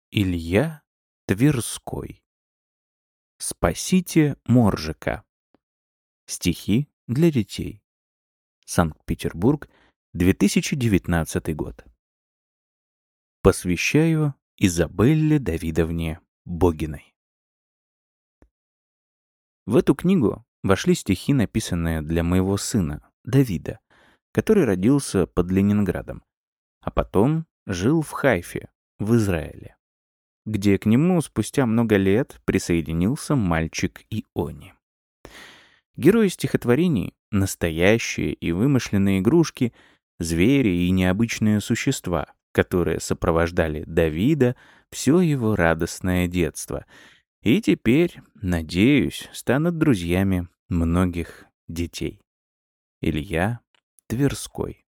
Илья Тверской. Спасите Моржика. Стихи для детей. Санкт-Петербург, 2019 год. Посвящаю Изабелле Давидовне Богиной. В эту книгу вошли стихи, написанные для моего сына, Давида, который родился под Ленинградом, а потом жил в Хайфе, в Израиле, где к нему спустя много лет присоединился мальчик Иони. Герои стихотворений — настоящие и вымышленные игрушки, звери и необычные существа, которые сопровождали Давида все его радостное детство, и теперь, надеюсь, станут друзьями многих детей. Илья Тверской.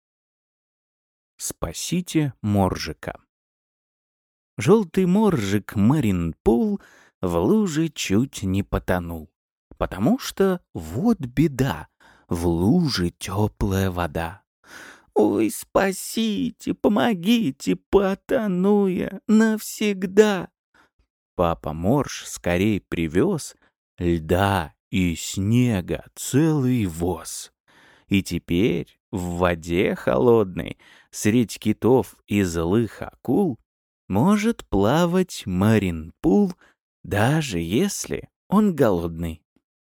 Спасите Моржика. Желтый моржик Маринпул в луже чуть не потонул, потому что вот беда, в луже теплая вода. Ой, спасите, помогите, потону я навсегда. Папа Морж скорей привез льда и снега целый воз. И теперь в воде холодной, средь китов и злых акул, может плавать Маринпул, даже если он голодный.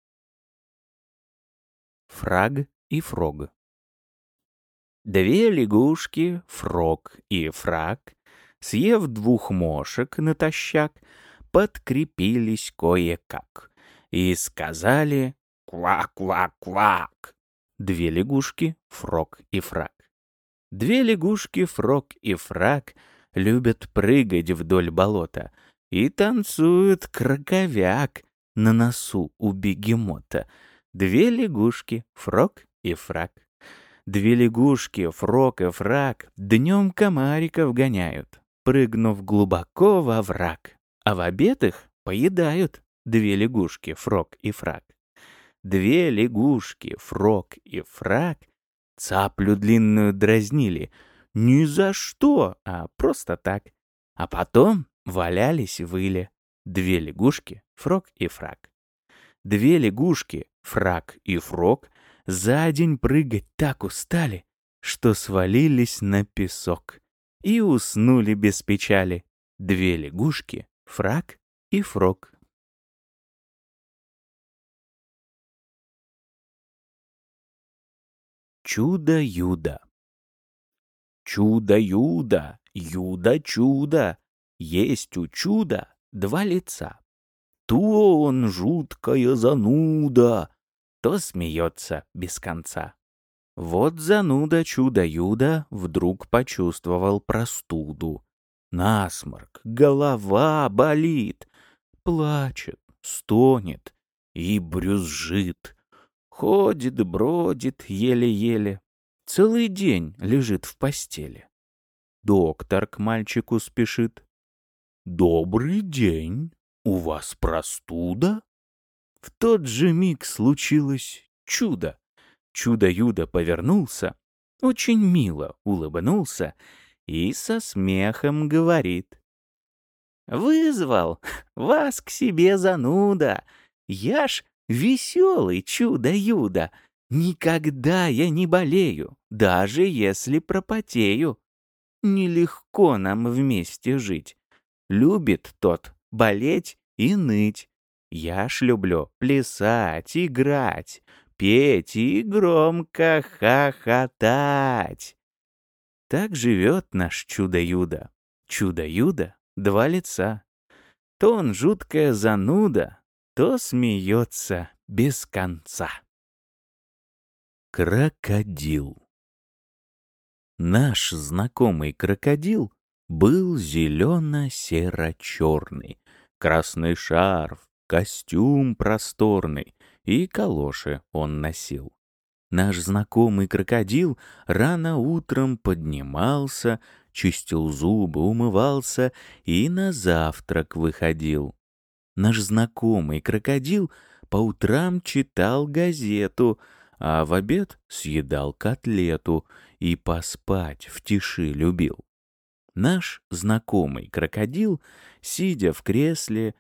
Фраг и Фрог. Две лягушки, Фрог и Фраг, съев двух мошек натощак, подкрепились кое-как и сказали «Квак-квак-квак». Две лягушки, Фрог и Фраг. Две лягушки, Фрог и Фраг, любят прыгать вдоль болота и танцуют краковяк на носу у бегемота. Две лягушки, Фрог и Фраг. Две лягушки, Фрог и Фраг, днем комариков гоняют, прыгнув глубоко во враг, а в обед их поедают две лягушки, Фрог и Фраг. Две лягушки, Фрог и Фраг, цаплю длинную дразнили, ни за что, а просто так. А потом валялись выли две лягушки, Фрог и Фраг. Две лягушки, Фраг и Фрог, за день прыгать так устали, что свалились на песок и уснули без печали. Две лягушки, Фраг и Фрог. Чудо-юдо. Чудо-юдо, юдо-чудо, есть у чуда два лица. То он жуткая зануда, то смеется без конца. Вот зануда чудо-юдо вдруг почувствовал простуду. Насморк, голова болит, плачет, стонет и брюзжит. Ходит, бродит еле-еле, целый день лежит в постели. Доктор к мальчику спешит. «Добрый день, у вас простуда?» В тот же миг случилось чудо. Чудо-юдо повернулся, очень мило улыбнулся и со смехом говорит. «Вызвал вас к себе зануда, я ж веселый чудо-юдо. Никогда я не болею, даже если пропотею. Нелегко нам вместе жить. Любит тот болеть и ныть. Я ж люблю плясать, играть, петь и громко хохотать». Так живет наш чудо-юдо. Чудо-юдо — два лица. То он жуткая зануда, то смеется без конца. Крокодил. Наш знакомый крокодил был зелено-серо-черный, красный шарф, костюм просторный и калоши он носил. Наш знакомый крокодил рано утром поднимался, чистил зубы, умывался и на завтрак выходил. Наш знакомый крокодил по утрам читал газету, а в обед съедал котлету и поспать в тиши любил. Наш знакомый крокодил, сидя в кресле,